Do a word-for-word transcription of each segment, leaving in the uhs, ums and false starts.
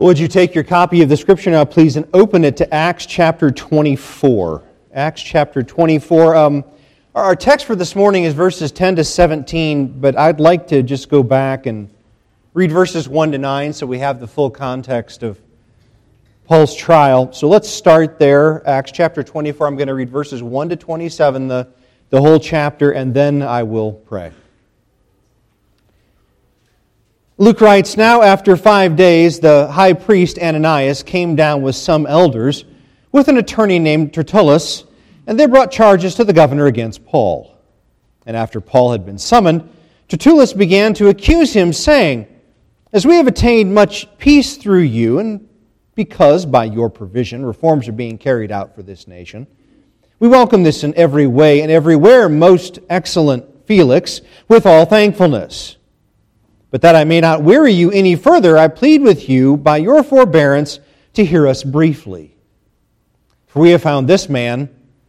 Would you take your copy of the Scripture now, please, and open it to Acts chapter twenty-four. Acts chapter twenty-four. Um, our text for this morning is verses ten to seventeen, but I'd like to just go back and read verses one to nine so we have the full context of Paul's trial. So let's start there. Acts chapter twenty-four. I'm going to read verses one to twenty-seven, the, the whole chapter, and then I will pray. Luke writes, "Now after five days, the high priest Ananias came down with some elders, with an attorney named Tertullus, and they brought charges to the governor against Paul. And after Paul had been summoned, Tertullus began to accuse him, saying, 'As we have attained much peace through you, and because by your provision reforms are being carried out for this nation, we welcome this in every way and everywhere, most excellent Felix, with all thankfulness. But that I may not weary you any further, I plead with you by your forbearance to hear us briefly. For we have found this man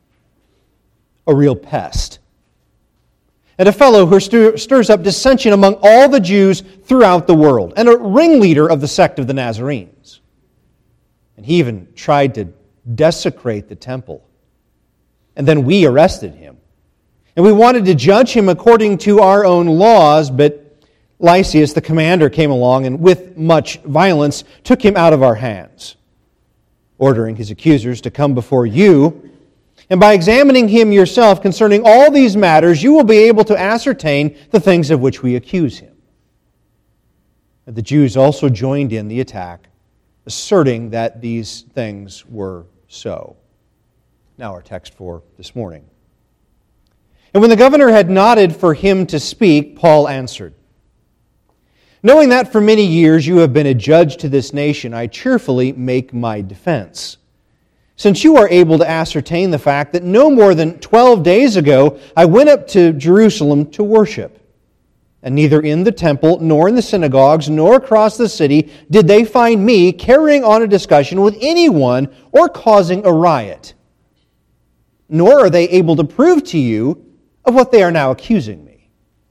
a real pest, and a fellow who stir, stirs up dissension among all the Jews throughout the world, and a ringleader of the sect of the Nazarenes. And he even tried to desecrate the temple. And then we arrested him. And we wanted to judge him according to our own laws, but Lysias, the commander, came along and with much violence took him out of our hands, ordering his accusers to come before you. And by examining him yourself concerning all these matters, you will be able to ascertain the things of which we accuse him.' And the Jews also joined in the attack, asserting that these things were so." Now our text for this morning. "And when the governor had nodded for him to speak, Paul answered, 'Knowing that for many years you have been a judge to this nation, I cheerfully make my defense. Since you are able to ascertain the fact that no more than twelve days ago I went up to Jerusalem to worship, and neither in the temple nor in the synagogues nor across the city did they find me carrying on a discussion with anyone or causing a riot. Nor are they able to prove to you of what they are now accusing me.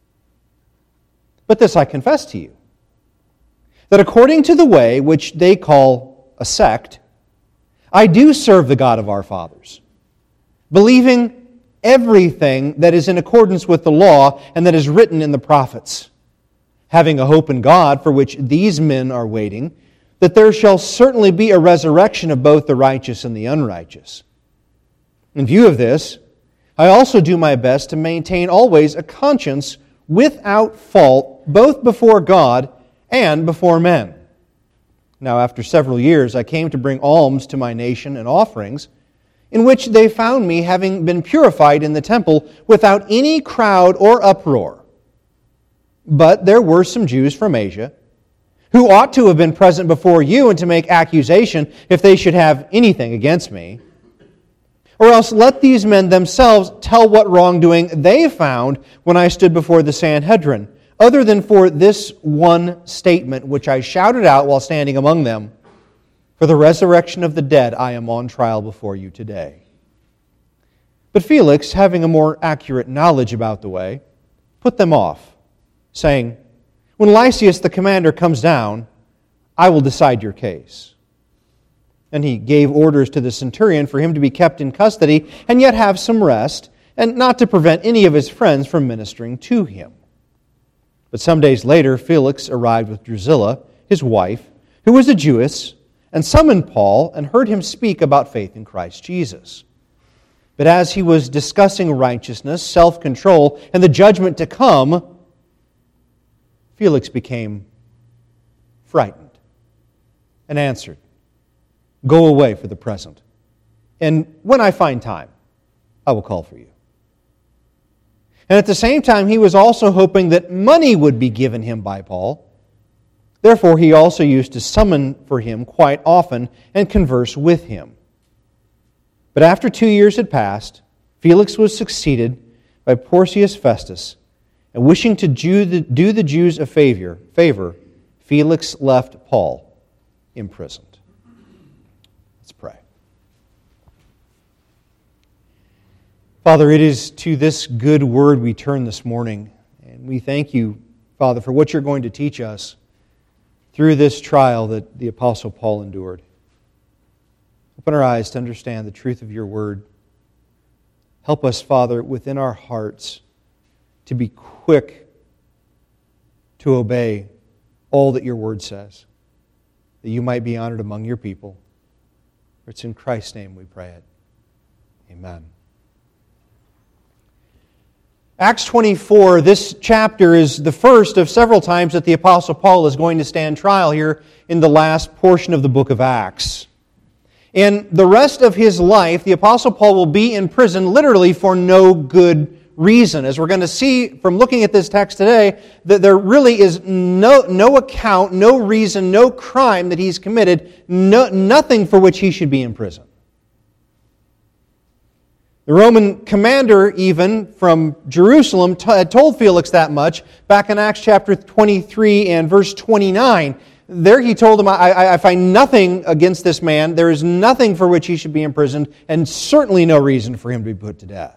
But this I confess to you, that according to the way which they call a sect, I do serve the God of our fathers, believing everything that is in accordance with the law and that is written in the prophets, having a hope in God for which these men are waiting, that there shall certainly be a resurrection of both the righteous and the unrighteous. In view of this, I also do my best to maintain always a conscience without fault, both before God and before men. Now after several years I came to bring alms to my nation and offerings, in which they found me having been purified in the temple without any crowd or uproar. But there were some Jews from Asia, who ought to have been present before you and to make accusation if they should have anything against me. Or else let these men themselves tell what wrongdoing they found when I stood before the Sanhedrin, other than for this one statement which I shouted out while standing among them, 'For the resurrection of the dead I am on trial before you today.' But Felix, having a more accurate knowledge about the way, put them off, saying, 'When Lysias the commander comes down, I will decide your case.' And he gave orders to the centurion for him to be kept in custody and yet have some rest, and not to prevent any of his friends from ministering to him. But some days later, Felix arrived with Drusilla, his wife, who was a Jewess, and summoned Paul and heard him speak about faith in Christ Jesus. But as he was discussing righteousness, self-control, and the judgment to come, Felix became frightened and answered, 'Go away for the present, and when I find time, I will call for you.' And at the same time, he was also hoping that money would be given him by Paul. Therefore, he also used to summon for him quite often and converse with him. But after two years had passed, Felix was succeeded by Porcius Festus, and wishing to do the Jews a favor, favor, Felix left Paul imprisoned." Let's pray. Father, it is to this good word we turn this morning, and we thank you, Father, for what you're going to teach us. through this trial that the Apostle Paul endured. Open our eyes to understand the truth of your word. Help us, Father, within our hearts to be quick to obey all that your word says, that you might be honored among your people. For it's in Christ's name we pray it. Amen. Acts twenty-four, this chapter is the first of several times that the Apostle Paul is going to stand trial here in the last portion of the book of Acts. In the rest of his life, the Apostle Paul will be in prison literally for no good reason. As we're going to see from looking at this text today, that there really is no, no account, no reason, no crime that he's committed, no, nothing for which he should be in prison. The Roman commander, even from Jerusalem, t- had told Felix that much back in Acts chapter twenty-three and verse twenty-nine. There he told him, I, I find nothing against this man. There is nothing for which he should be imprisoned, and certainly no reason for him to be put to death.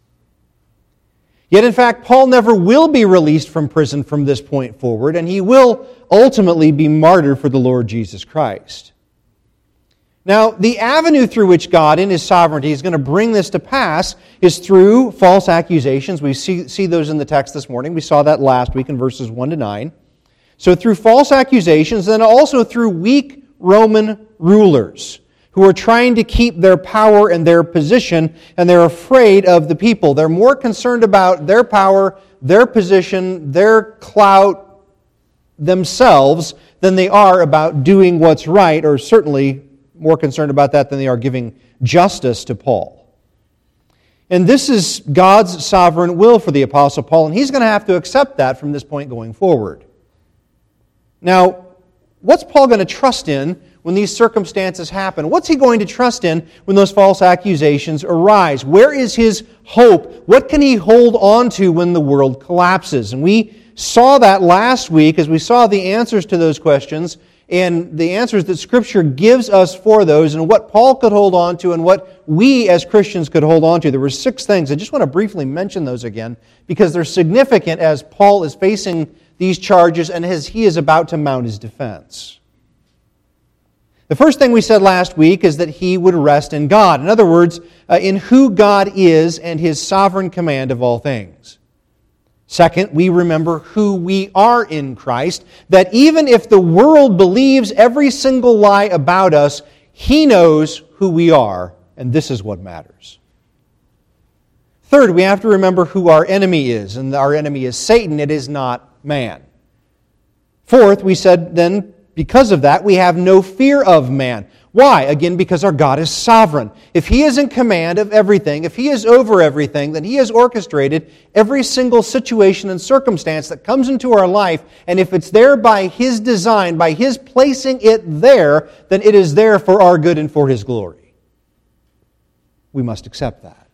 Yet, in fact, Paul never will be released from prison from this point forward, and he will ultimately be martyred for the Lord Jesus Christ. Now, the avenue through which God, in His sovereignty, is going to bring this to pass is through false accusations. We see, see those in the text this morning. We saw that last week in verses one to nine. So through false accusations, then also through weak Roman rulers who are trying to keep their power and their position, and they're afraid of the people. They're more concerned about their power, their position, their clout themselves than they are about doing what's right, or certainly more concerned about that than they are giving justice to Paul. And this is God's sovereign will for the Apostle Paul, and he's going to have to accept that from this point going forward. Now, what's Paul going to trust in when these circumstances happen? What's he going to trust in when those false accusations arise? Where is his hope? What can he hold on to when the world collapses? And we saw that last week as we saw the answers to those questions and the answers that Scripture gives us for those, and what Paul could hold on to and what we as Christians could hold on to. There were six things. I just want to briefly mention those again because they're significant as Paul is facing these charges and as he is about to mount his defense. The first thing we said last week is that he would rest in God. In other words, uh, in who God is and His sovereign command of all things. Second, we remember who we are in Christ, that even if the world believes every single lie about us, He knows who we are, and this is what matters. Third, we have to remember who our enemy is, and our enemy is Satan, it is not man. Fourth, we said then, because of that, we have no fear of man. Why? Again, because our God is sovereign. If He is in command of everything, if He is over everything, then He has orchestrated every single situation and circumstance that comes into our life, and if it's there by His design, by His placing it there, then it is there for our good and for His glory. We must accept that.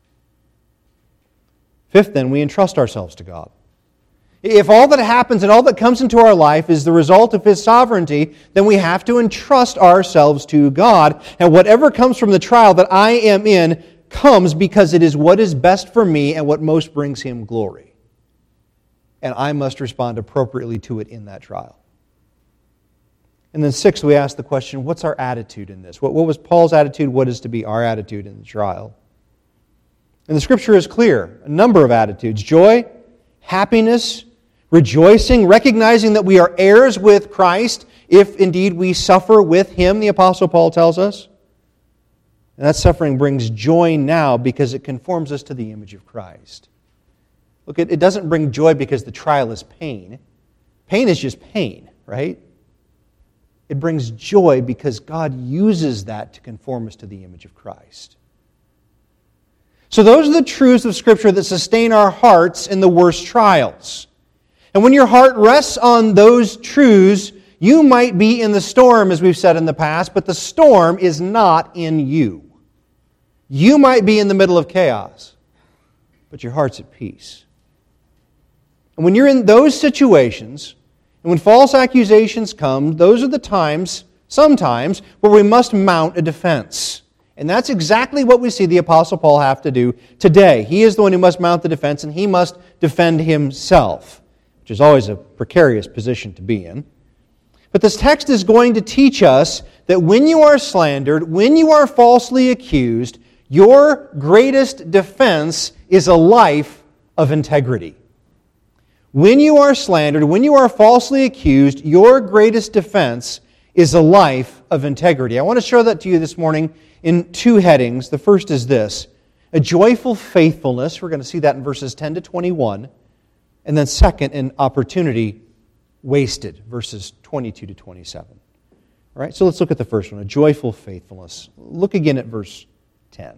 Fifth, then, we entrust ourselves to God. If all that happens and all that comes into our life is the result of His sovereignty, then we have to entrust ourselves to God. And whatever comes from the trial that I am in comes because it is what is best for me and what most brings Him glory. And I must respond appropriately to it in that trial. And then sixth, we ask the question, what's our attitude in this? What, what was Paul's attitude? What is to be our attitude in the trial? And the Scripture is clear. A number of attitudes. Joy, happiness, rejoicing, recognizing that we are heirs with Christ, if indeed we suffer with Him, the Apostle Paul tells us. And that suffering brings joy now because it conforms us to the image of Christ. Look, it doesn't bring joy because the trial is pain. Pain is just pain, right? It brings joy because God uses that to conform us to the image of Christ. So those are the truths of Scripture that sustain our hearts in the worst trials. And when your heart rests on those truths, you might be in the storm, as we've said in the past, but the storm is not in you. You might be in the middle of chaos, but your heart's at peace. And when you're in those situations, and when false accusations come, those are the times, sometimes, where we must mount a defense. And that's exactly what we see the Apostle Paul have to do today. He is the one who must mount the defense, and he must defend himself, which is always a precarious position to be in. But this text is going to teach us that when you are slandered, when you are falsely accused, your greatest defense is a life of integrity. When you are slandered, when you are falsely accused, your greatest defense is a life of integrity. I want to show that to you this morning in two headings. The first is this: a joyful faithfulness. We're going to see that in verses ten to twenty-one. And then second, an opportunity wasted, verses twenty-two to twenty-seven. All right, so let's look at the first one, a joyful faithfulness. Look again at verse ten.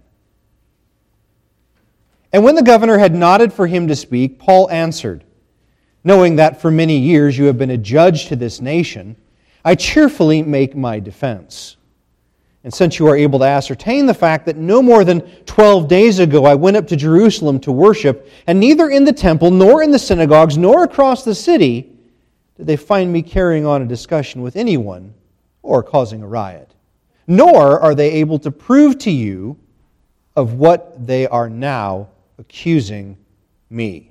And when the governor had nodded for him to speak, Paul answered, "Knowing that for many years you have been a judge to this nation, I cheerfully make my defense. And since you are able to ascertain the fact that no more than twelve days ago I went up to Jerusalem to worship, and neither in the temple, nor in the synagogues, nor across the city did they find me carrying on a discussion with anyone or causing a riot, nor are they able to prove to you of what they are now accusing me."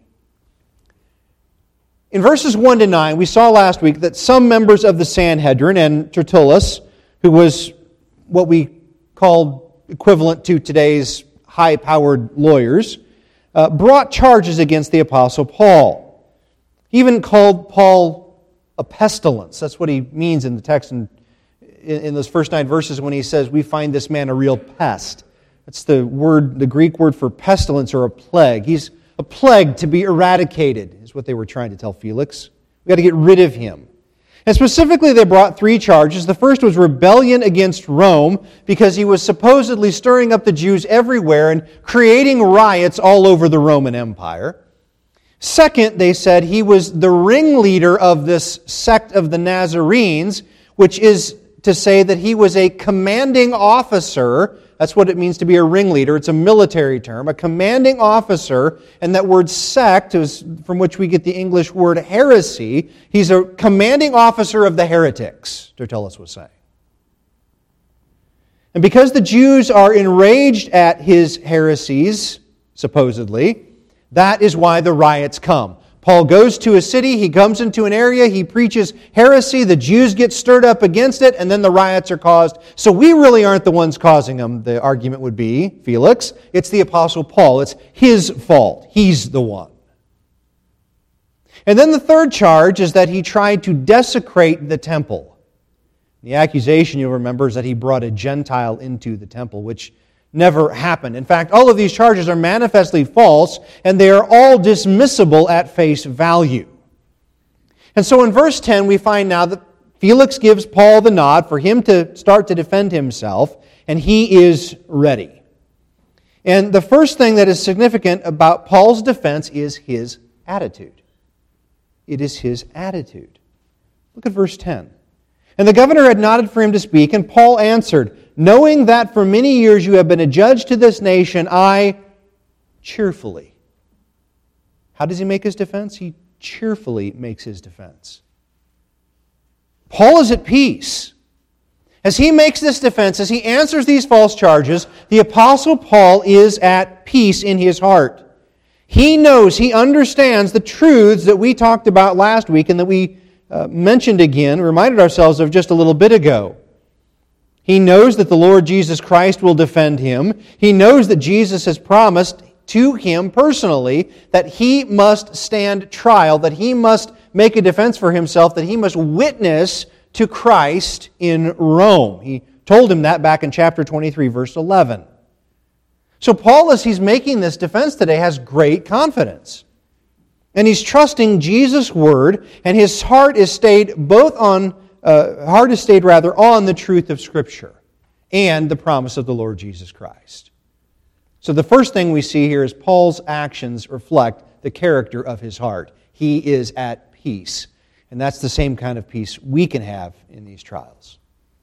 In verses one to nine, we saw last week that some members of the Sanhedrin and Tertullus, who was what we called equivalent to today's high-powered lawyers, uh, brought charges against the Apostle Paul. He even called Paul a pestilence. That's what he means in the text in, in those first nine verses when he says, "We find this man a real pest." That's the word, the Greek word for pestilence or a plague. He's a plague to be eradicated, is what they were trying to tell Felix. We've got to get rid of him. And specifically, they brought three charges. The first was rebellion against Rome, because he was supposedly stirring up the Jews everywhere and creating riots all over the Roman Empire. Second, they said he was the ringleader of this sect of the Nazarenes, which is to say that he was a commanding officer. That's what it means to be a ringleader. It's a military term, a commanding officer. And that word sect is from which we get the English word heresy. He's a commanding officer of the heretics, Tertullus was saying. And because the Jews are enraged at his heresies, supposedly, that is why the riots come. Paul goes to a city, he comes into an area, he preaches heresy, the Jews get stirred up against it, and then the riots are caused. So we really aren't the ones causing them, the argument would be, Felix. It's the Apostle Paul. It's his fault. He's the one. And then the third charge is that he tried to desecrate the temple. The accusation, you'll remember, is that he brought a Gentile into the temple, which never happened. In fact, all of these charges are manifestly false, and they are all dismissible at face value. And so in verse ten, we find now that Felix gives Paul the nod for him to start to defend himself, and he is ready. And the first thing that is significant about Paul's defense is his attitude. It is his attitude. Look at verse ten. And the governor had nodded for him to speak, and Paul answered, "Knowing that for many years you have been a judge to this nation, I cheerfully." How does he make his defense? He cheerfully makes his defense. Paul is at peace. As he makes this defense, as he answers these false charges, the Apostle Paul is at peace in his heart. He knows, he understands the truths that we talked about last week and that we uh, mentioned again, reminded ourselves of just a little bit ago. He knows that the Lord Jesus Christ will defend him. He knows that Jesus has promised to him personally that he must stand trial, that he must make a defense for himself, that he must witness to Christ in Rome. He told him that back in chapter twenty-three, verse eleven. So Paul, as he's making this defense today, has great confidence. And he's trusting Jesus' word, and his heart is stayed both on Uh, heart is stayed rather on the truth of Scripture and the promise of the Lord Jesus Christ. So the first thing we see here is Paul's actions reflect the character of his heart. He is at peace. And that's the same kind of peace we can have in these trials.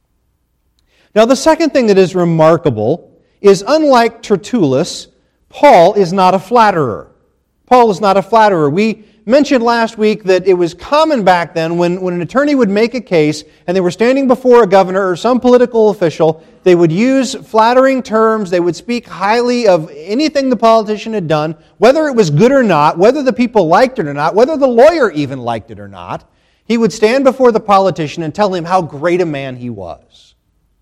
Now the second thing that is remarkable is, unlike Tertullus, Paul is not a flatterer. Paul is not a flatterer. We mentioned last week that it was common back then when, when an attorney would make a case and they were standing before a governor or some political official, they would use flattering terms, they would speak highly of anything the politician had done, whether it was good or not, whether the people liked it or not, whether the lawyer even liked it or not. he would stand before the politician and tell him how great a man he was.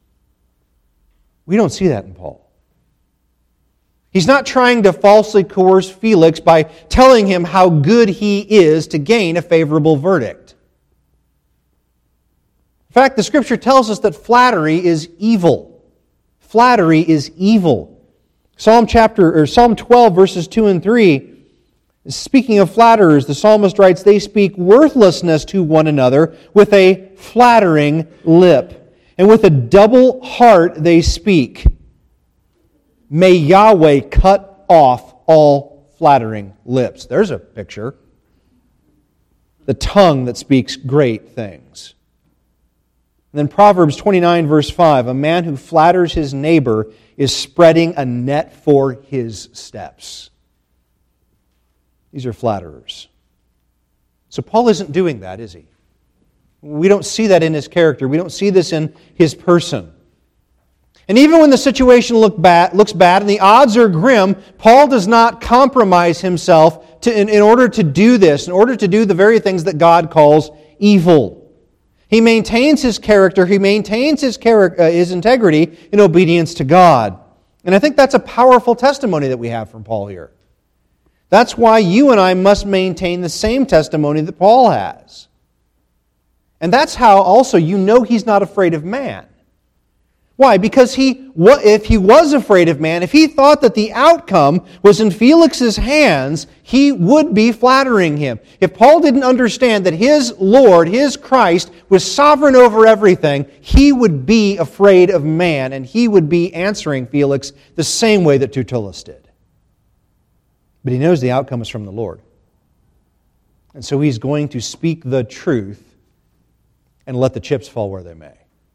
We don't see that in Paul. He's not trying to falsely coerce Felix by telling him how good he is to gain a favorable verdict. In fact, the Scripture tells us that flattery is evil. Flattery is evil. Psalm chapter or Psalm twelve, verses two and three. Speaking of flatterers, the psalmist writes, "They speak worthlessness to one another with a flattering lip, and with a double heart they speak. May Yahweh cut off all flattering lips." There's a picture. The tongue that speaks great things. And then Proverbs twenty-nine, verse five, "A man who flatters his neighbor is spreading a net for his steps." These are flatterers. So Paul isn't doing that, is he? We don't see that in his character. We don't see this in his person. And even when the situation look bad, looks bad and the odds are grim, Paul does not compromise himself to, in, in order to do this, in order to do the very things that God calls evil. He maintains his character, he maintains his, char- uh, his integrity in obedience to God. And I think that's a powerful testimony that we have from Paul here. That's why you and I must maintain the same testimony that Paul has. And that's how also you know he's not afraid of man. Why? Because he, if he was afraid of man, if he thought that the outcome was in Felix's hands, he would be flattering him. If Paul didn't understand that his Lord, his Christ, was sovereign over everything, he would be afraid of man, and he would be answering Felix the same way that Tertullus did. But he knows the outcome is from the Lord. And so he's going to speak the truth and let the chips fall where they may.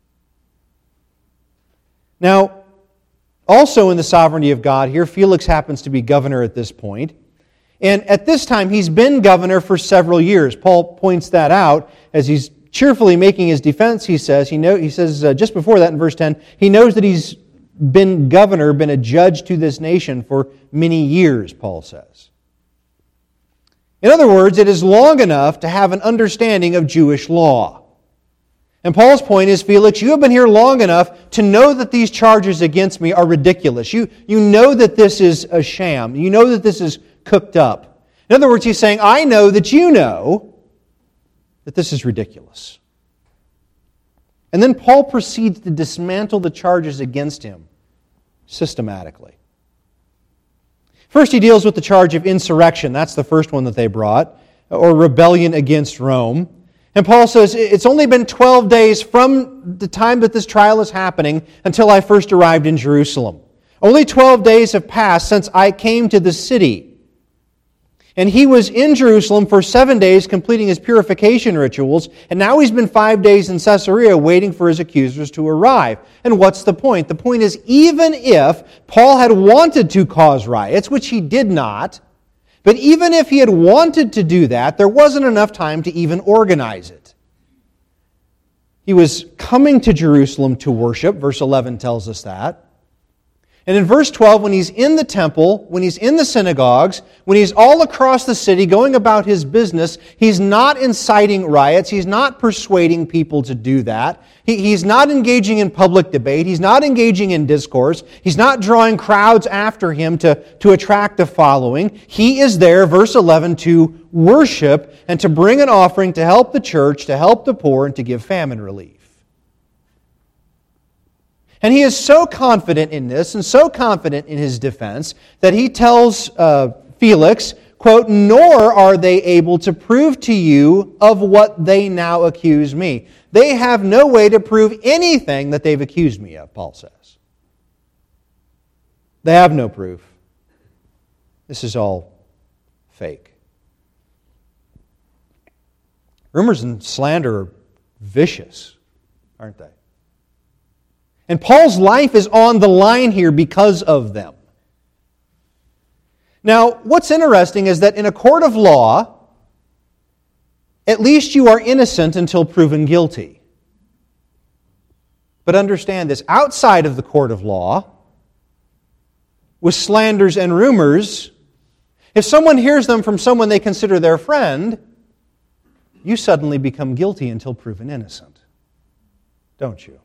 Now, also in the sovereignty of God here, Felix happens to be governor at this point. And at this time, he's been governor for several years. Paul points that out as he's cheerfully making his defense. He says, he, know, he says uh, just before that in verse ten, he knows that he's been governor, been a judge to this nation for many years, Paul says. In other words, it is long enough to have an understanding of Jewish law. And Paul's point is, Felix, you have been here long enough to know that these charges against me are ridiculous. You, you know that this is a sham. You know that this is cooked up. In other words, he's saying, I know that you know that this is ridiculous. And then Paul proceeds to dismantle the charges against him systematically. First, he deals with the charge of insurrection. That's the first one that they brought, or rebellion against Rome. And Paul says, it's only been twelve days from the time that this trial is happening until I first arrived in Jerusalem. Only twelve days have passed since I came to the city. And he was in Jerusalem for seven days completing his purification rituals, and now he's been five days in Caesarea waiting for his accusers to arrive. And what's the point? The point is, even if Paul had wanted to cause riots, which he did not, but even if he had wanted to do that, there wasn't enough time to even organize it. He was coming to Jerusalem to worship, verse eleven tells us that. And in verse twelve, when he's in the temple, when he's in the synagogues, when he's all across the city going about his business, he's not inciting riots. He's not persuading people to do that. He, he's not engaging in public debate. He's not engaging in discourse. He's not drawing crowds after him to, to attract a following. He is there, verse eleven, to worship and to bring an offering to help the church, to help the poor, and to give famine relief. And he is so confident in this and so confident in his defense that he tells uh, Felix, quote, "Nor are they able to prove to you of what they now accuse me." They have no way to prove anything that they've accused me of, Paul says. They have no proof. This is all fake. Rumors and slander are vicious, aren't they? And Paul's life is on the line here because of them. Now, what's interesting is that in a court of law, at least you are innocent until proven guilty. But understand this, outside of the court of law, with slanders and rumors, if someone hears them from someone they consider their friend, you suddenly become guilty until proven innocent, don't you?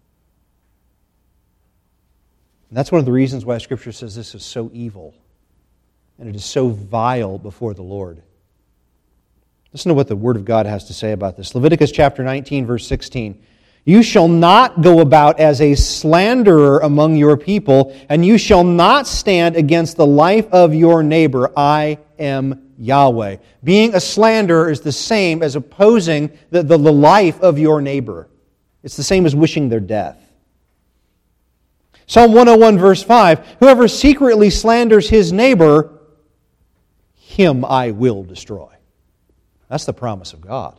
And that's one of the reasons why Scripture says this is so evil and it is so vile before the Lord. Listen to what the Word of God has to say about this. Leviticus chapter nineteen, verse sixteen. You shall not go about as a slanderer among your people, and you shall not stand against the life of your neighbor. I am Yahweh. Being a slanderer is the same as opposing the, the, the life of your neighbor. It's the same as wishing their death. Psalm one oh one, verse five, whoever secretly slanders his neighbor, him I will destroy. That's the promise of God.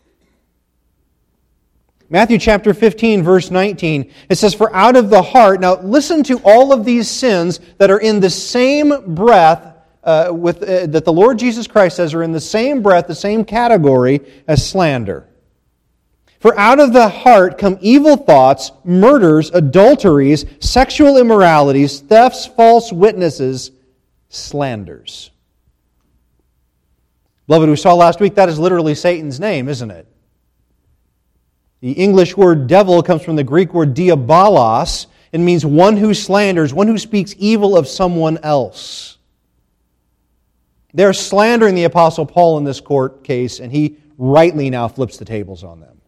Matthew chapter fifteen, verse nineteen, it says, for out of the heart, now listen to all of these sins that are in the same breath, uh, with uh, that the Lord Jesus Christ says are in the same breath, the same category as slander. For out of the heart come evil thoughts, murders, adulteries, sexual immoralities, thefts, false witnesses, slanders. Beloved, we saw last week that is literally Satan's name, isn't it? The English word devil comes from the Greek word diabolos. It means one who slanders, one who speaks evil of someone else. They're slandering the Apostle Paul in this court case, and he rightly now flips the tables on them.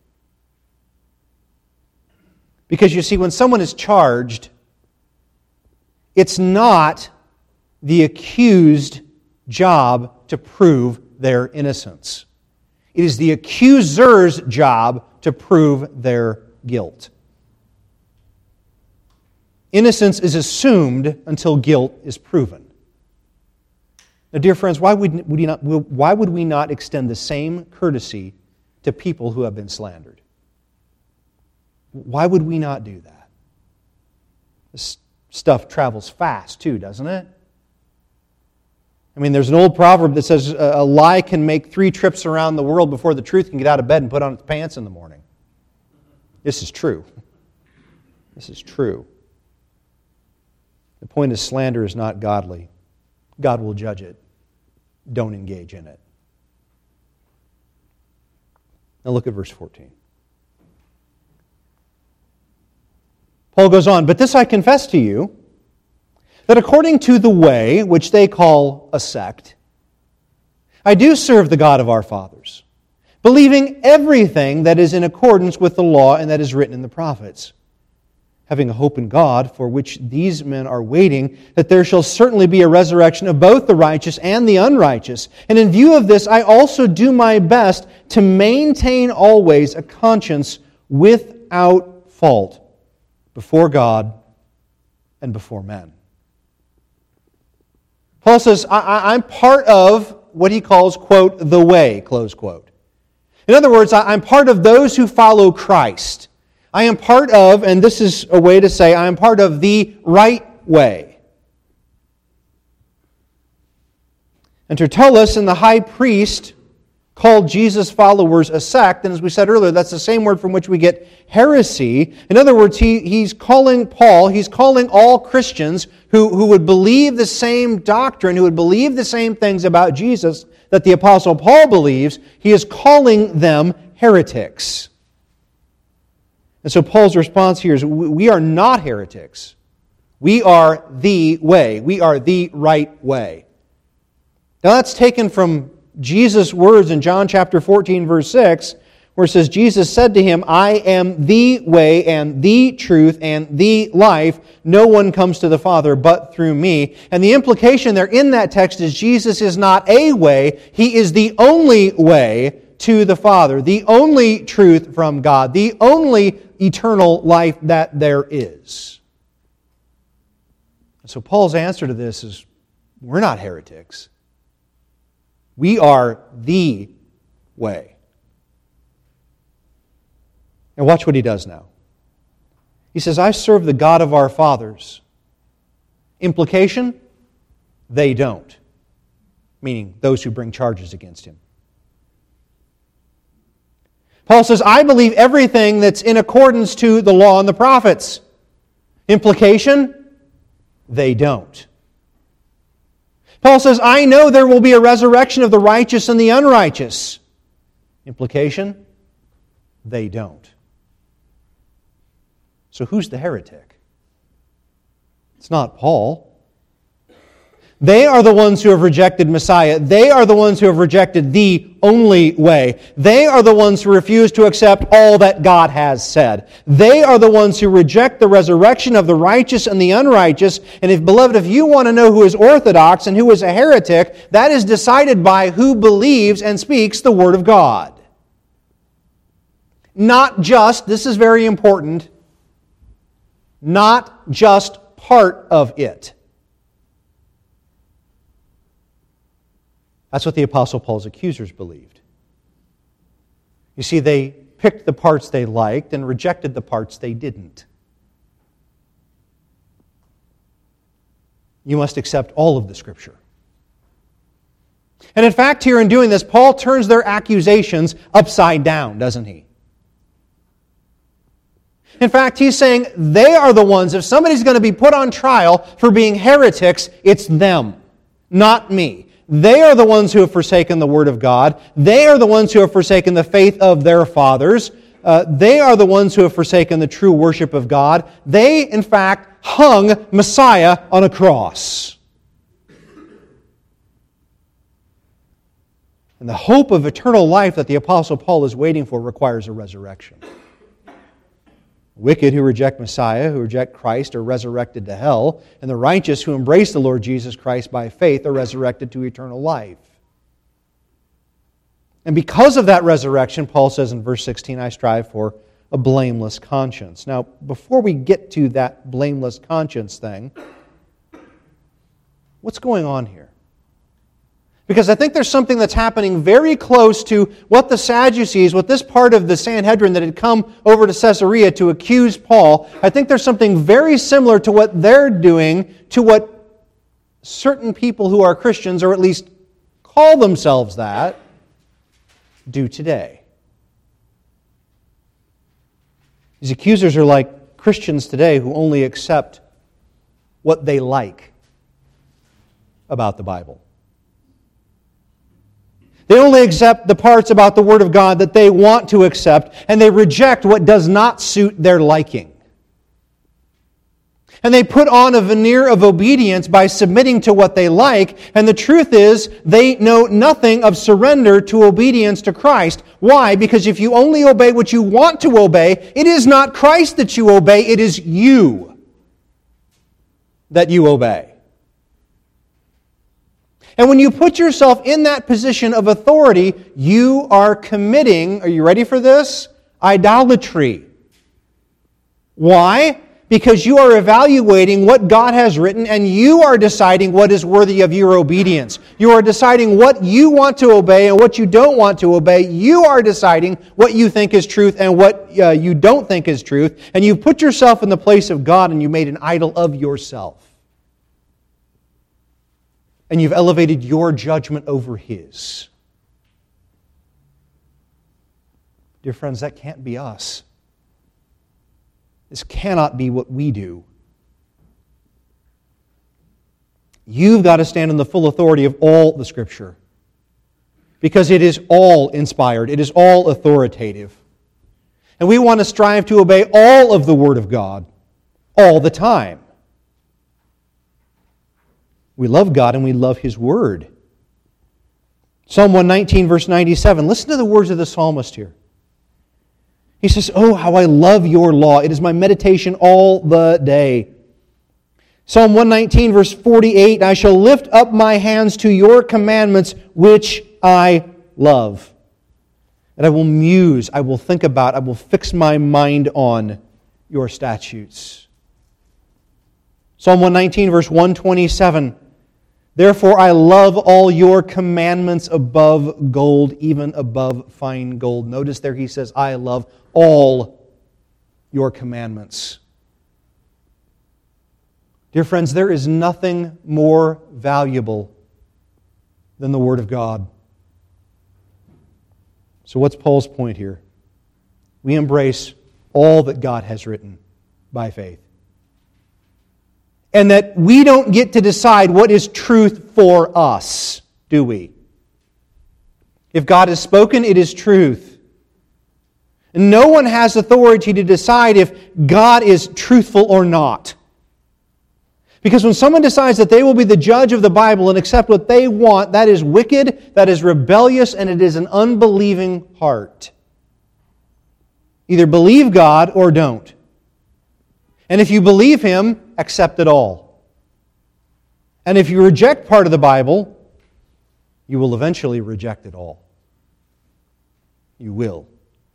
Because you see, when someone is charged, it's not the accused job to prove their innocence. It is the accuser's job to prove their guilt. Innocence is assumed until guilt is proven. Now, dear friends, why would, would you not, why would we not extend the same courtesy to people who have been slandered? Why would we not do that? This stuff travels fast too, doesn't it? I mean, there's an old proverb that says a lie can make three trips around the world before the truth can get out of bed and put on its pants in the morning. This is true. This is true. The point is, slander is not godly. God will judge it. Don't engage in it. Now look at verse fourteen. Paul goes on, but this I confess to you, that according to the way, which they call a sect, I do serve the God of our fathers, believing everything that is in accordance with the law and that is written in the prophets, having a hope in God, for which these men are waiting, that there shall certainly be a resurrection of both the righteous and the unrighteous. And in view of this, I also do my best to maintain always a conscience without fault before God and before men. Paul says, I, I'm part of what he calls, quote, the way, close quote. In other words, I, I'm part of those who follow Christ. I am part of, and this is a way to say, I am part of the right way. And Tertullus and the high priest called Jesus' followers a sect, and as we said earlier, that's the same word from which we get heresy. In other words, he, he's calling Paul, he's calling all Christians who, who would believe the same doctrine, who would believe the same things about Jesus that the Apostle Paul believes, he is calling them heretics. And so Paul's response here is, we are not heretics. We are the way. We are the right way. Now that's taken from Jesus' words in John chapter fourteen, verse six, where it says, Jesus said to him, I am the way and the truth and the life. No one comes to the Father but through me. And the implication there in that text is Jesus is not a way. He is the only way to the Father, the only truth from God, the only eternal life that there is. So Paul's answer to this is, we're not heretics. We are the way. And watch what he does now. He says, I serve the God of our fathers. Implication? They don't. Meaning those who bring charges against him. Paul says, I believe everything that's in accordance to the law and the prophets. Implication? They don't. Paul says, I know there will be a resurrection of the righteous and the unrighteous. Implication? They don't. So who's the heretic? It's not Paul. They are the ones who have rejected Messiah. They are the ones who have rejected the only way. They are the ones who refuse to accept all that God has said. They are the ones who reject the resurrection of the righteous and the unrighteous. And if, beloved, if you want to know who is orthodox and who is a heretic, that is decided by who believes and speaks the Word of God. Not just, this is very important, not just part of it. That's what the Apostle Paul's accusers believed. You see, they picked the parts they liked and rejected the parts they didn't. You must accept all of the Scripture. And in fact, here in doing this, Paul turns their accusations upside down, doesn't he? In fact, he's saying they are the ones, if somebody's going to be put on trial for being heretics, it's them, not me. They are the ones who have forsaken the Word of God. They are the ones who have forsaken the faith of their fathers. Uh, they are the ones who have forsaken the true worship of God. They, in fact, hung Messiah on a cross. And the hope of eternal life that the Apostle Paul is waiting for requires a resurrection. Wicked who reject Messiah, who reject Christ, are resurrected to hell, and the righteous who embrace the Lord Jesus Christ by faith are resurrected to eternal life. And because of that resurrection, Paul says in verse sixteen, I strive for a blameless conscience. Now, before we get to that blameless conscience thing, what's going on here? Because I think there's something that's happening very close to what the Sadducees, what this part of the Sanhedrin that had come over to Caesarea to accuse Paul, I think there's something very similar to what they're doing to what certain people who are Christians, or at least call themselves that, do today. These accusers are like Christians today who only accept what they like about the Bible. They only accept the parts about the Word of God that they want to accept, and they reject what does not suit their liking. And they put on a veneer of obedience by submitting to what they like, and the truth is, they know nothing of surrender to obedience to Christ. Why? Because if you only obey what you want to obey, it is not Christ that you obey, it is you that you obey. And when you put yourself in that position of authority, you are committing, are you ready for this? Idolatry. Why? Because you are evaluating what God has written and you are deciding what is worthy of your obedience. You are deciding what you want to obey and what you don't want to obey. You are deciding what you think is truth and what uh, you don't think is truth. And you put yourself in the place of God and you made an idol of yourself. And you've elevated your judgment over His. Dear friends, that can't be us. This cannot be what we do. You've got to stand in the full authority of all the Scripture. Because it is all inspired. It is all authoritative. And we want to strive to obey all of the Word of God all the time. We love God and we love His Word. Psalm one nineteen, verse ninety-seven. Listen to the words of the psalmist here. He says, "Oh, how I love your law. It is my meditation all the day." Psalm one nineteen, verse forty-eight. "I shall lift up my hands to your commandments, which I love. And I will muse, I will think about, I will fix my mind on your statutes." Psalm one nineteen, verse one twenty-seven. "Therefore I love all your commandments above gold, even above fine gold." Notice there he says, I love all your commandments. Dear friends, there is nothing more valuable than the Word of God. So what's Paul's point here? We embrace all that God has written by faith. And that we don't get to decide what is truth for us, do we? If God has spoken, it is truth. And no one has authority to decide if God is truthful or not. Because when someone decides that they will be the judge of the Bible and accept what they want, that is wicked, that is rebellious, and it is an unbelieving heart. Either believe God or don't. And if you believe Him, accept it all. And if you reject part of the Bible, you will eventually reject it all. You will.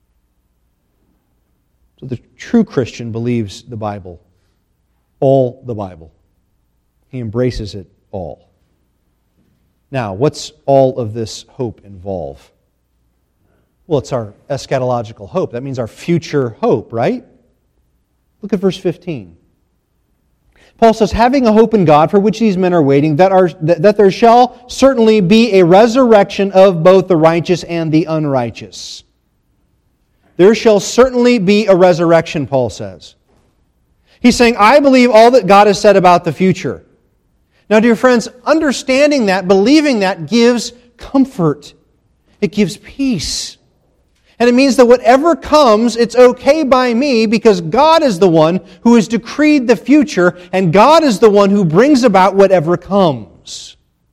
So the true Christian believes the Bible, all the Bible. He embraces it all. Now, what's all of this hope involve? Well, it's our eschatological hope. That means our future hope, right? Look at verse fifteen. Paul says, having a hope in God for which these men are waiting, that, are, that, that there shall certainly be a resurrection of both the righteous and the unrighteous. There shall certainly be a resurrection, Paul says. He's saying, I believe all that God has said about the future. Now, dear friends, understanding that, believing that, gives comfort. It gives peace. And it means that whatever comes, it's okay by me because God is the one who has decreed the future, and God is the one who brings about whatever comes.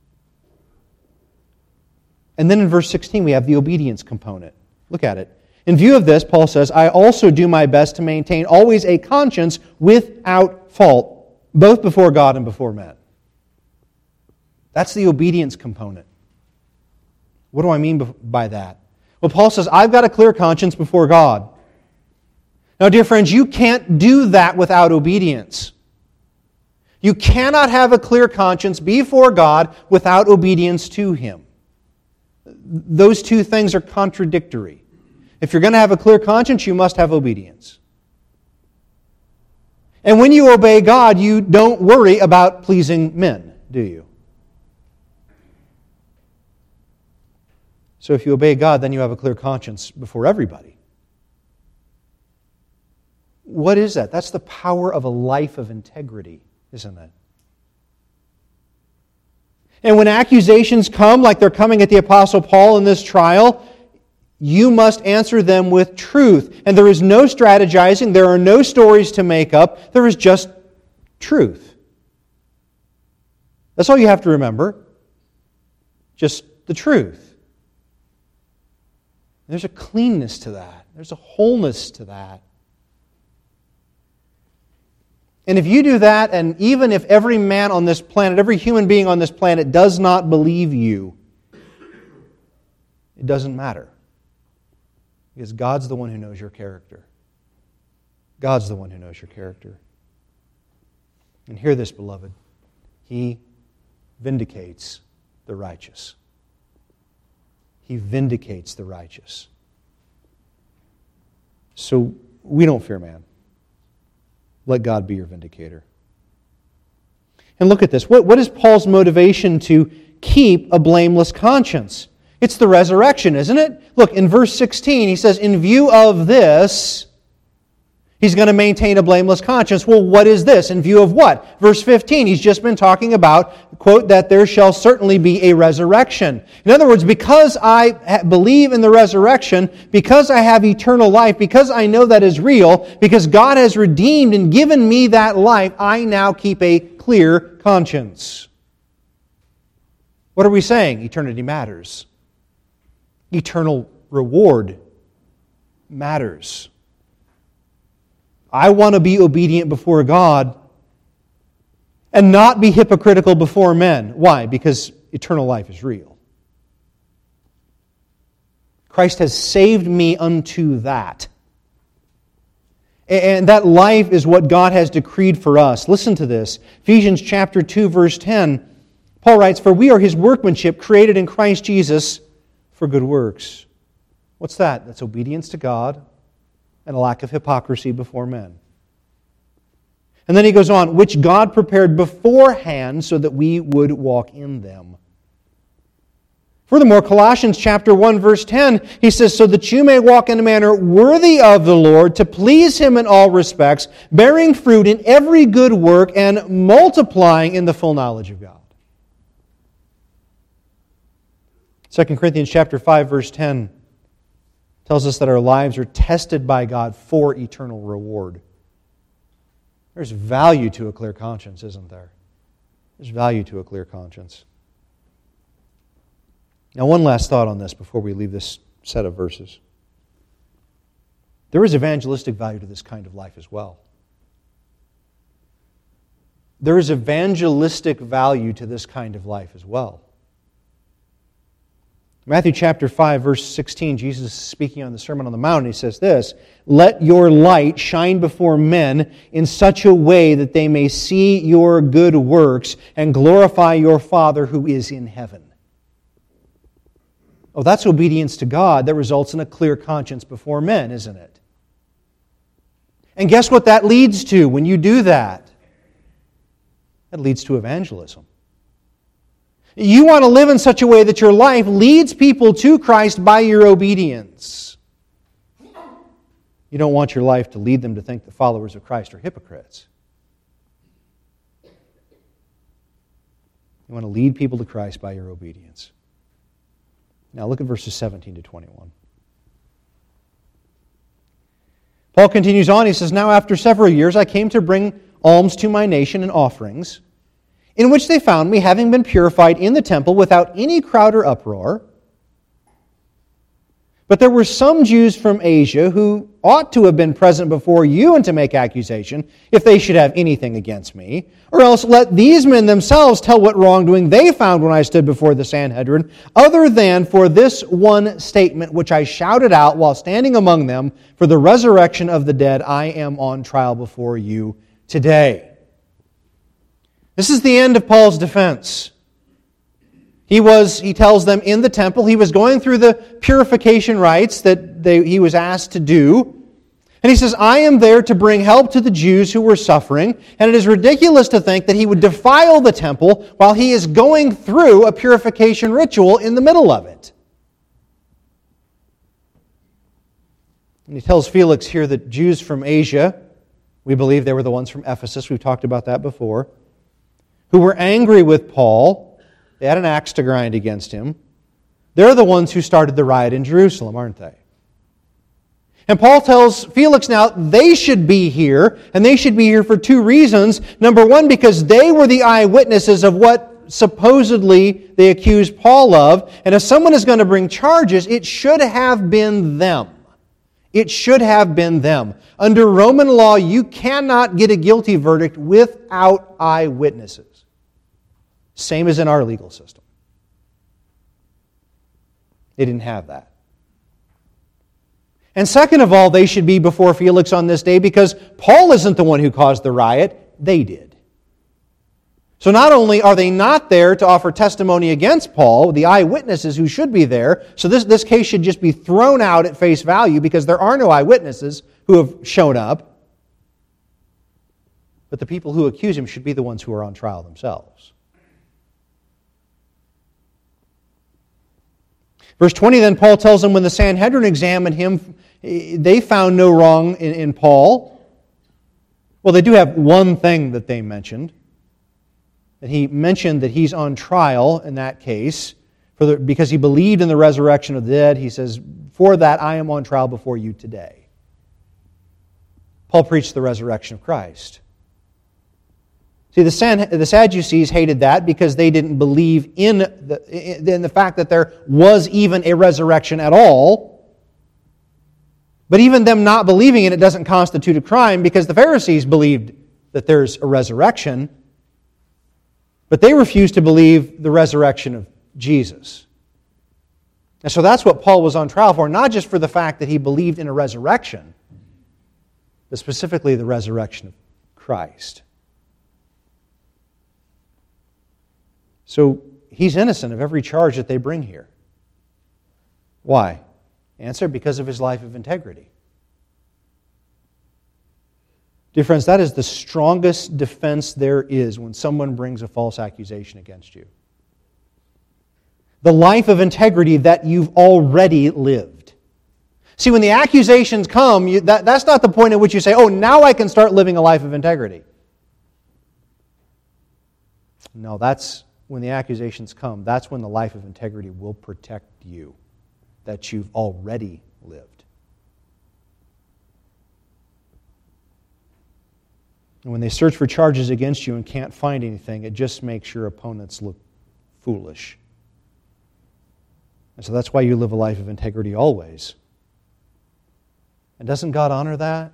And then in verse sixteen, we have the obedience component. Look at it. In view of this, Paul says, I also do my best to maintain always a conscience without fault, both before God and before men. That's the obedience component. What do I mean by that? Well, Paul says, I've got a clear conscience before God. Now, dear friends, you can't do that without obedience. You cannot have a clear conscience before God without obedience to Him. Those two things are contradictory. If you're going to have a clear conscience, you must have obedience. And when you obey God, you don't worry about pleasing men, do you? So if you obey God, then you have a clear conscience before everybody. What is that? That's the power of a life of integrity, isn't it? And when accusations come, like they're coming at the Apostle Paul in this trial, you must answer them with truth. And there is no strategizing, there are no stories to make up, there is just truth. That's all you have to remember. Just the truth. There's a cleanness to that. There's a wholeness to that. And if you do that, and even if every man on this planet, every human being on this planet does not believe you, it doesn't matter. Because God's the one who knows your character. God's the one who knows your character. And hear this, beloved. He vindicates the righteous. He vindicates the righteous. So we don't fear man. Let God be your vindicator. And look at this. What, what is Paul's motivation to keep a blameless conscience? It's the resurrection, isn't it? Look, in verse sixteen, he says, in view of this, he's going to maintain a blameless conscience. Well, what is this? In view of what? Verse fifteen, he's just been talking about, quote, that there shall certainly be a resurrection. In other words, because I believe in the resurrection, because I have eternal life, because I know that is real, because God has redeemed and given me that life, I now keep a clear conscience. What are we saying? Eternity matters. Eternal reward matters. I want to be obedient before God and not be hypocritical before men. Why? Because eternal life is real. Christ has saved me unto that. And that life is what God has decreed for us. Listen to this. Ephesians chapter two, verse ten. Paul writes, for we are His workmanship, created in Christ Jesus for good works. What's that? That's obedience to God and a lack of hypocrisy before men. And then he goes on, which God prepared beforehand so that we would walk in them. Furthermore, Colossians chapter one, verse ten, he says, so that you may walk in a manner worthy of the Lord, to please Him in all respects, bearing fruit in every good work and multiplying in the full knowledge of God. Second Corinthians chapter five, verse ten tells us that our lives are tested by God for eternal reward. There's value to a clear conscience, isn't there? There's value to a clear conscience. Now, one last thought on this before we leave this set of verses. There is evangelistic value to this kind of life as well. There is evangelistic value to this kind of life as well. Matthew chapter five, verse sixteen, Jesus is speaking on the Sermon on the Mount, and He says this, "Let your light shine before men in such a way that they may see your good works and glorify your Father who is in heaven." Oh, that's obedience to God that results in a clear conscience before men, isn't it? And guess what that leads to when you do that? That leads to evangelism. You want to live in such a way that your life leads people to Christ by your obedience. You don't want your life to lead them to think the followers of Christ are hypocrites. You want to lead people to Christ by your obedience. Now look at verses seventeen to twenty-one. Paul continues on. He says, "Now after several years I came to bring alms to my nation and offerings, in which they found me, having been purified in the temple without any crowd or uproar. But there were some Jews from Asia who ought to have been present before you and to make accusation, if they should have anything against me. Or else let these men themselves tell what wrongdoing they found when I stood before the Sanhedrin, other than for this one statement which I shouted out while standing among them, for the resurrection of the dead I am on trial before you today." This is the end of Paul's defense. He was, he tells them, in the temple. He was going through the purification rites that they, he was asked to do. And he says, "I am there to bring help to the Jews who were suffering, and it is ridiculous to think that he would defile the temple while he is going through a purification ritual in the middle of it." And he tells Felix here that Jews from Asia, we believe they were the ones from Ephesus, we've talked about that before, who were angry with Paul. They had an axe to grind against him. They're the ones who started the riot in Jerusalem, aren't they? And Paul tells Felix now they should be here, and they should be here for two reasons. Number one, because they were the eyewitnesses of what supposedly they accused Paul of. And if someone is going to bring charges, it should have been them. It should have been them. Under Roman law, you cannot get a guilty verdict without eyewitnesses. Same as in our legal system. They didn't have that. And second of all, they should be before Felix on this day because Paul isn't the one who caused the riot, they did. So not only are they not there to offer testimony against Paul, the eyewitnesses who should be there, so this, this case should just be thrown out at face value because there are no eyewitnesses who have shown up. But the people who accuse him should be the ones who are on trial themselves. Verse twenty, then Paul tells them when the Sanhedrin examined him, they found no wrong in, in Paul. Well, they do have one thing that they mentioned. That he mentioned that he's on trial in that case for the, because he believed in the resurrection of the dead. He says, "For that I am on trial before you today." Paul preached the resurrection of Christ. See, the, San, the Sadducees hated that because they didn't believe in the, in the fact that there was even a resurrection at all. But even them not believing in it doesn't constitute a crime because the Pharisees believed that there's a resurrection. But they refused to believe the resurrection of Jesus. And so that's what Paul was on trial for, not just for the fact that he believed in a resurrection, but specifically the resurrection of Christ. So he's innocent of every charge that they bring here. Why? Answer, because of his life of integrity. Dear friends, that is the strongest defense there is when someone brings a false accusation against you. The life of integrity that you've already lived. See, when the accusations come, you, that, that's not the point at which you say, "Oh, now I can start living a life of integrity." No, that's when the accusations come, that's when the life of integrity will protect you that you've already lived. And when they search for charges against you and can't find anything, it just makes your opponents look foolish. And so that's why you live a life of integrity always. And doesn't God honor that?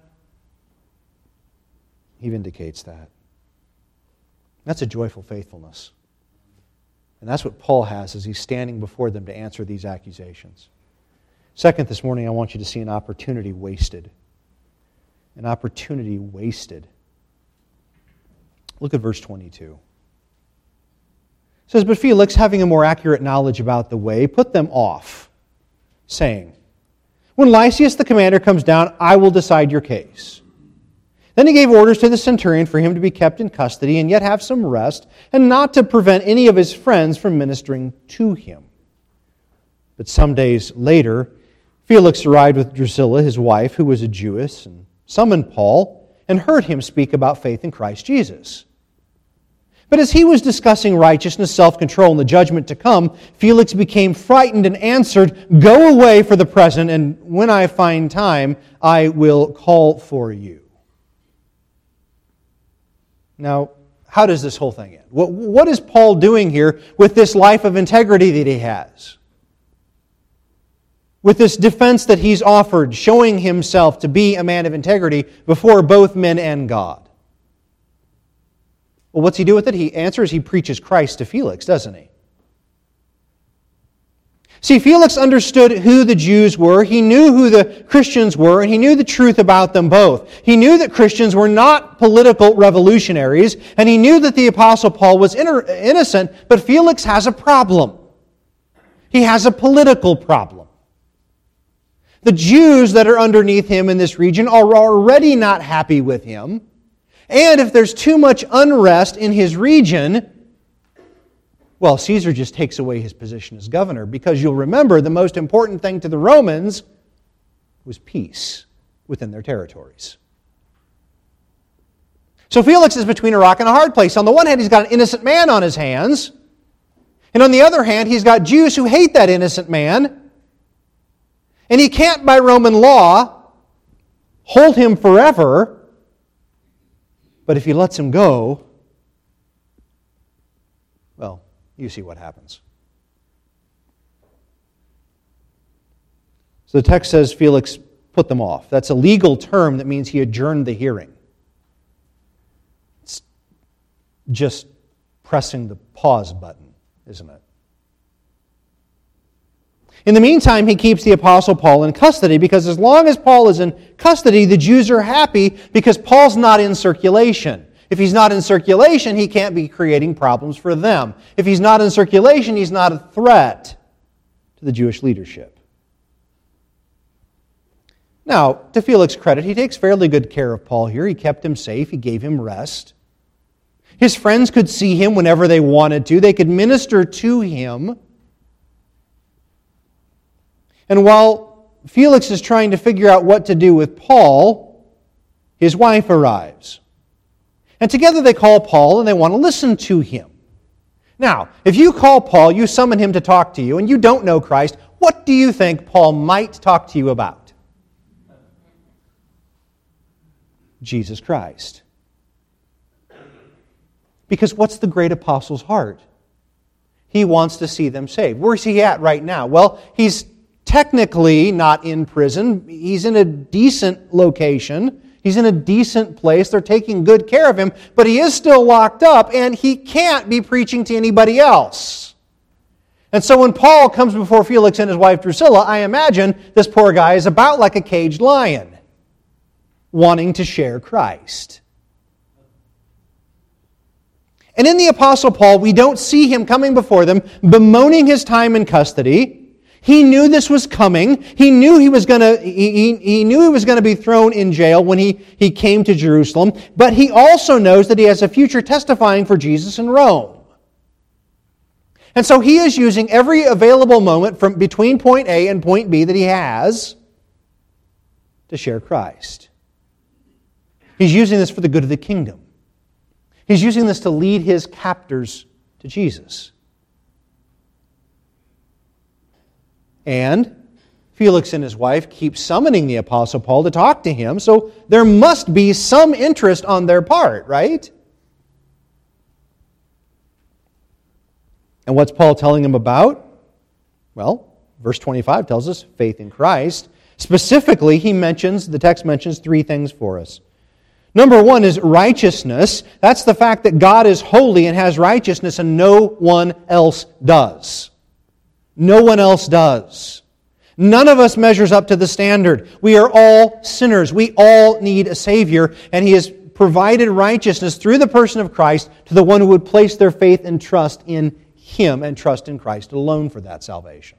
He vindicates that. That's a joyful faithfulness. And that's what Paul has as he's standing before them to answer these accusations. Second, this morning I want you to see an opportunity wasted. An opportunity wasted. Look at verse twenty-two. It says, "But Felix, having a more accurate knowledge about the way, put them off, saying, 'When Lysias the commander comes down, I will decide your case.' Then he gave orders to the centurion for him to be kept in custody and yet have some rest, and not to prevent any of his friends from ministering to him. But some days later, Felix arrived with Drusilla, his wife, who was a Jewess, and summoned Paul and heard him speak about faith in Christ Jesus. But as he was discussing righteousness, self-control, and the judgment to come, Felix became frightened and answered, 'Go away for the present, and when I find time, I will call for you.'" Now, how does this whole thing end? What, what is Paul doing here with this life of integrity that he has? With this defense that he's offered, showing himself to be a man of integrity before both men and God? Well, what's he do with it? He answers, he preaches Christ to Felix, doesn't he? See, Felix understood who the Jews were, he knew who the Christians were, and he knew the truth about them both. He knew that Christians were not political revolutionaries, and he knew that the Apostle Paul was innocent, but Felix has a problem. He has a political problem. The Jews that are underneath him in this region are already not happy with him, and if there's too much unrest in his region, well, Caesar just takes away his position as governor, because you'll remember the most important thing to the Romans was peace within their territories. So Felix is between a rock and a hard place. On the one hand, he's got an innocent man on his hands, and on the other hand, he's got Jews who hate that innocent man, and he can't, by Roman law, hold him forever, but if he lets him go, well, you see what happens. So the text says Felix put them off. That's a legal term that means he adjourned the hearing. It's just pressing the pause button, isn't it? In the meantime, he keeps the Apostle Paul in custody, because as long as Paul is in custody, the Jews are happy because Paul's not in circulation. If he's not in circulation, he can't be creating problems for them. If he's not in circulation, he's not a threat to the Jewish leadership. Now, to Felix's credit, he takes fairly good care of Paul here. He kept him safe. He gave him rest. His friends could see him whenever they wanted to. They could minister to him. And while Felix is trying to figure out what to do with Paul, his wife arrives. And together they call Paul and they want to listen to him. Now, if you call Paul, you summon him to talk to you, and you don't know Christ, what do you think Paul might talk to you about? Jesus Christ. Because what's the great apostle's heart? He wants to see them saved. Where's he at right now? Well, he's technically not in prison. He's in a decent location. He's in a decent place. They're taking good care of him, but he is still locked up, and he can't be preaching to anybody else. And so when Paul comes before Felix and his wife Drusilla, I imagine this poor guy is about like a caged lion, wanting to share Christ. And in the Apostle Paul, we don't see him coming before them, bemoaning his time in custody. He knew this was coming. He knew he was going to he, he knew he was going to be thrown in jail when he, he came to Jerusalem, but he also knows that he has a future testifying for Jesus in Rome. And so he is using every available moment from between point A and point B that he has to share Christ. He's using this for the good of the kingdom. He's using this to lead his captors to Jesus. And Felix and his wife keep summoning the Apostle Paul to talk to him, so there must be some interest on their part, right? And what's Paul telling them about? Well, verse twenty-five tells us faith in Christ. Specifically, he mentions, the text mentions three things for us. Number one is righteousness. That's the fact that God is holy and has righteousness and no one else does. No one else does. None of us measures up to the standard. We are all sinners. We all need a Savior, and He has provided righteousness through the person of Christ to the one who would place their faith and trust in Him and trust in Christ alone for that salvation.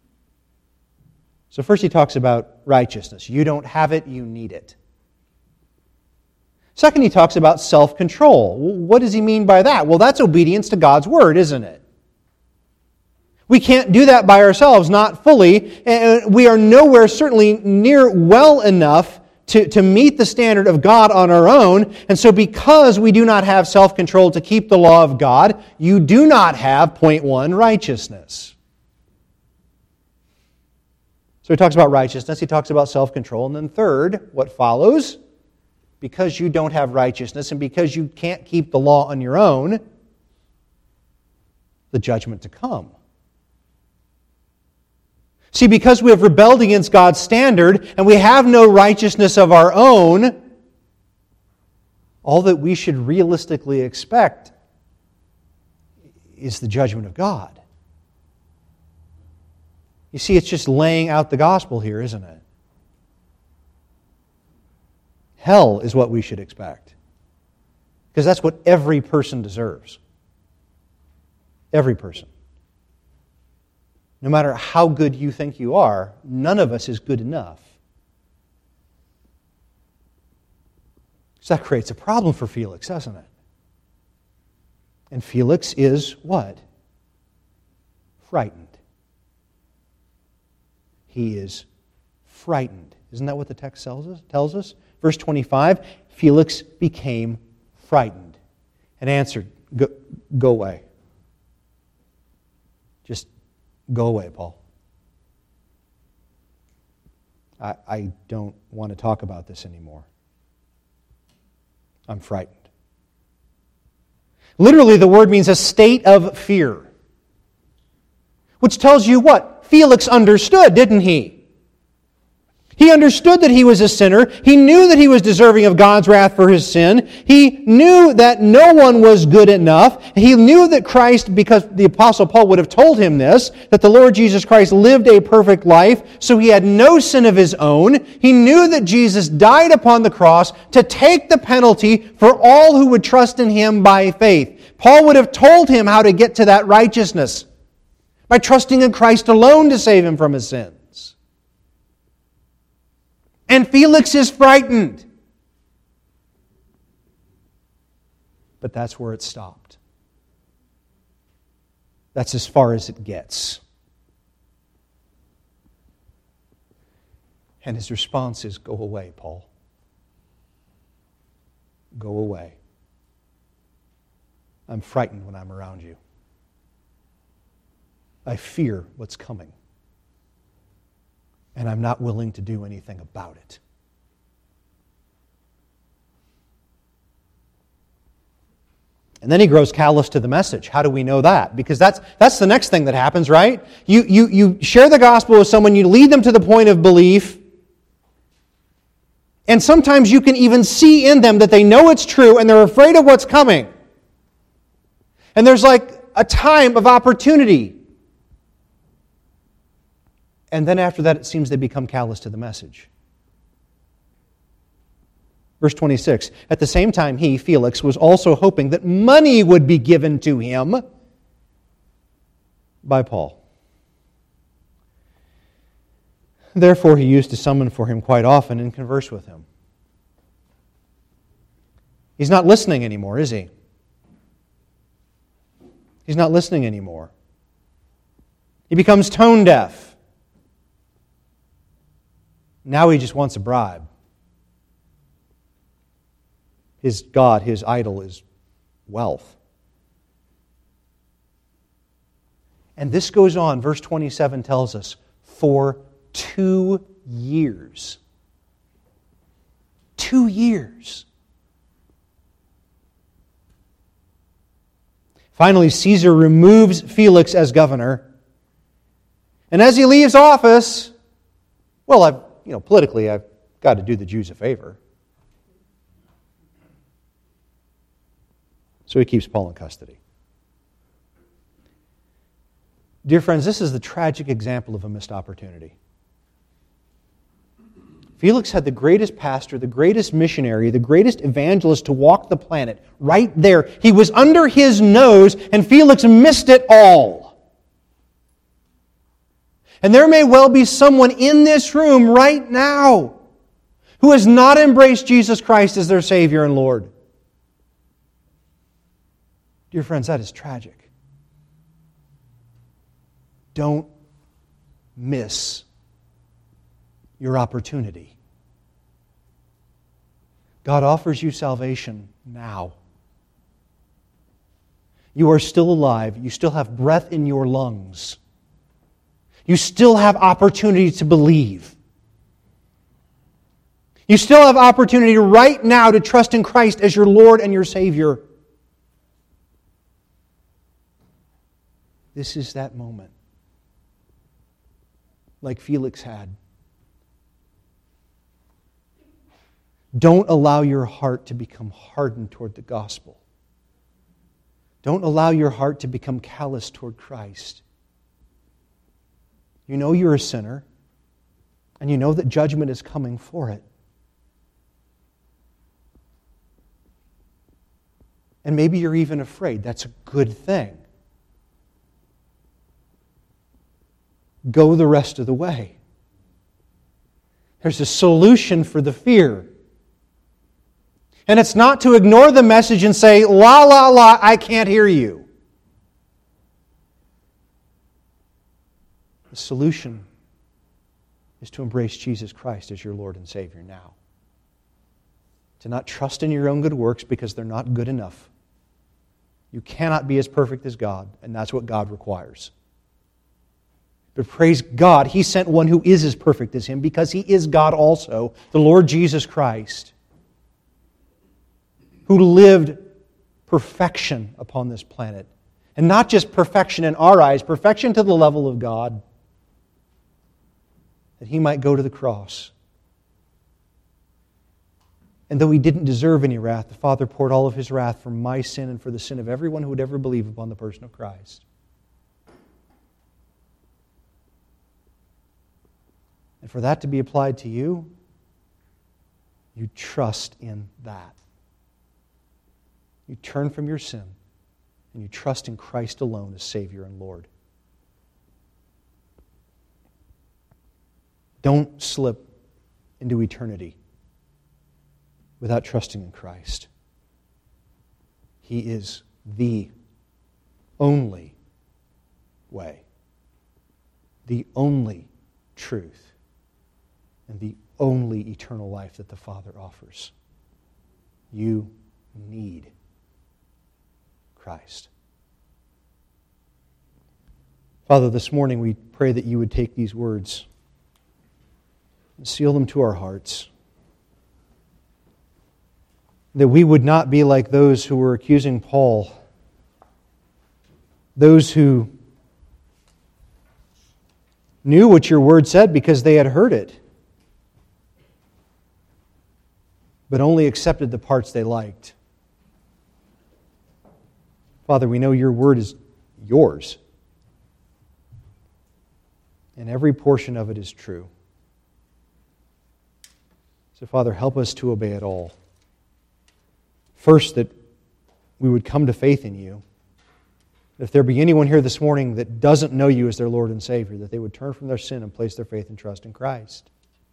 So first he talks about righteousness. You don't have it, you need it. Second, he talks about self-control. What does he mean by that? Well, that's obedience to God's Word, isn't it? We can't do that by ourselves, not fully. And we are nowhere certainly near well enough to, to meet the standard of God on our own. And so because we do not have self-control to keep the law of God, you do not have, point one, righteousness. So he talks about righteousness, he talks about self-control, and then third, what follows? Because you don't have righteousness and because you can't keep the law on your own, the judgment to come. See, because we have rebelled against God's standard and we have no righteousness of our own, all that we should realistically expect is the judgment of God. You see, it's just laying out the gospel here, isn't it? Hell is what we should expect. Because that's what every person deserves. Every person. No matter how good you think you are, none of us is good enough. So that creates a problem for Felix, doesn't it? And Felix is what? Frightened. He is frightened. Isn't that what the text tells us? Tells us? Verse twenty-five, Felix became frightened and answered, Go, go away. Just go away, Paul. I, I don't want to talk about this anymore. I'm frightened. Literally, the word means a state of fear. Which tells you what? Felix understood, didn't he? He understood that he was a sinner. He knew that he was deserving of God's wrath for his sin. He knew that no one was good enough. He knew that Christ, because the Apostle Paul would have told him this, that the Lord Jesus Christ lived a perfect life, so he had no sin of his own. He knew that Jesus died upon the cross to take the penalty for all who would trust in him by faith. Paul would have told him how to get to that righteousness by trusting in Christ alone to save him from his sins. And Felix is frightened. But that's where it stopped. That's as far as it gets. And his response is, go away, Paul. Go away. I'm frightened when I'm around you. I fear what's coming. And I'm not willing to do anything about it. And then he grows callous to the message. How do we know that? Because that's that's the next thing that happens, right? You, you, you share the gospel with someone, you lead them to the point of belief, and sometimes you can even see in them that they know it's true and they're afraid of what's coming. And there's like a time of opportunity. And then after that, it seems they become callous to the message. Verse twenty-six, at the same time he, Felix, was also hoping that money would be given to him by Paul. Therefore, he used to summon for him quite often and converse with him. He's not listening anymore, is he? He's not listening anymore. He becomes tone deaf. Now he just wants a bribe. His God, his idol is wealth. And this goes on, verse twenty-seven tells us, for two years. Two years. Finally, Caesar removes Felix as governor. And as he leaves office, well, I've, you know, politically, I've got to do the Jews a favor. So he keeps Paul in custody. Dear friends, this is the tragic example of a missed opportunity. Felix had the greatest pastor, the greatest missionary, the greatest evangelist to walk the planet right there. He was under his nose, and Felix missed it all. And there may well be someone in this room right now who has not embraced Jesus Christ as their Savior and Lord. Dear friends, that is tragic. Don't miss your opportunity. God offers you salvation now. You are still alive. You still have breath in your lungs. You still have opportunity to believe. You still have opportunity right now to trust in Christ as your Lord and your Savior. This is that moment, like Felix had. Don't allow your heart to become hardened toward the gospel. Don't allow your heart to become callous toward Christ. You know you're a sinner, and you know that judgment is coming for it. And maybe you're even afraid. That's a good thing. Go the rest of the way. There's a solution for the fear. And it's not to ignore the message and say, la, la, la, I can't hear you. The solution is to embrace Jesus Christ as your Lord and Savior now. To not trust in your own good works because they're not good enough. You cannot be as perfect as God, and that's what God requires. But praise God, He sent one who is as perfect as Him because He is God also, the Lord Jesus Christ, who lived perfection upon this planet. And not just perfection in our eyes, perfection to the level of God, that He might go to the cross. And though He didn't deserve any wrath, the Father poured all of His wrath for my sin and for the sin of everyone who would ever believe upon the person of Christ. And for that to be applied to you, you trust in that. You turn from your sin and you trust in Christ alone as Savior and Lord. Don't slip into eternity without trusting in Christ. He is the only way, the only truth, and the only eternal life that the Father offers. You need Christ. Father, this morning we pray that you would take these words and seal them to our hearts. That we would not be like those who were accusing Paul, those who knew what your word said because they had heard it, but only accepted the parts they liked. Father, we know your word is yours, and every portion of it is true. So, Father, help us to obey it all. First, that we would come to faith in you. If there be anyone here this morning that doesn't know you as their Lord and Savior, that they would turn from their sin and place their faith and trust in Christ.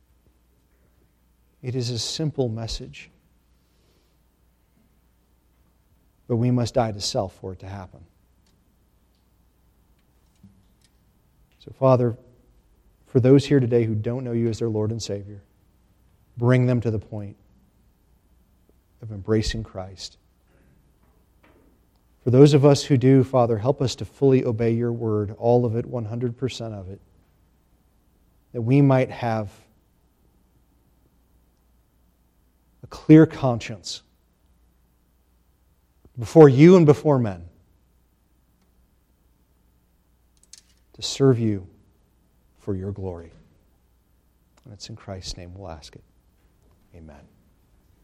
It is a simple message. But we must die to self for it to happen. So, Father, for those here today who don't know you as their Lord and Savior, bring them to the point of embracing Christ. For those of us who do, Father, help us to fully obey your word, all of it, one hundred percent of it, that we might have a clear conscience before you and before men to serve you for your glory. And it's in Christ's name we'll ask it. Amen.